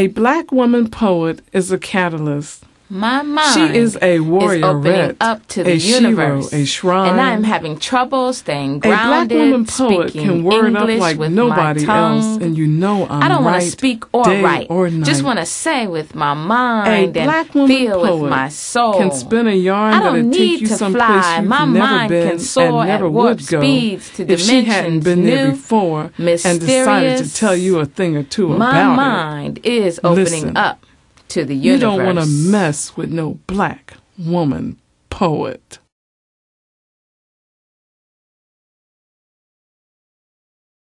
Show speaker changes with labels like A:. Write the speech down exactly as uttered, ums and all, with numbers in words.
A: A black woman poet is a catalyst.
B: My mind
A: She is a warrior,
B: is opening up to the
A: a
B: universe,
A: shiro, a shrine,
B: and I am having trouble staying
A: a black
B: grounded.
A: woman poet
B: speaking
A: can word
B: English
A: up like
B: with
A: nobody
B: my tongue.
A: else, and you know I'm
B: I don't
A: right
B: want to speak or
A: day
B: write.
A: or night.
B: Just want to say with my
A: A
B: mind
A: black
B: and
A: woman
B: feel
A: poet
B: with my soul.
A: can spin a yarn
B: I don't
A: that'll
B: need
A: take you
B: to
A: someplace
B: fly.
A: you've
B: My
A: never
B: mind
A: been
B: can soar
A: and never
B: at warp
A: would go
B: speeds to
A: if she hadn't
B: dimensions
A: been there
B: new,
A: before and decided to
B: mysterious.
A: tell you a thing or two
B: My
A: about
B: mind is opening
A: Listen,
B: up to the
A: it. You
B: universe.
A: don't want to mess with no black woman poet.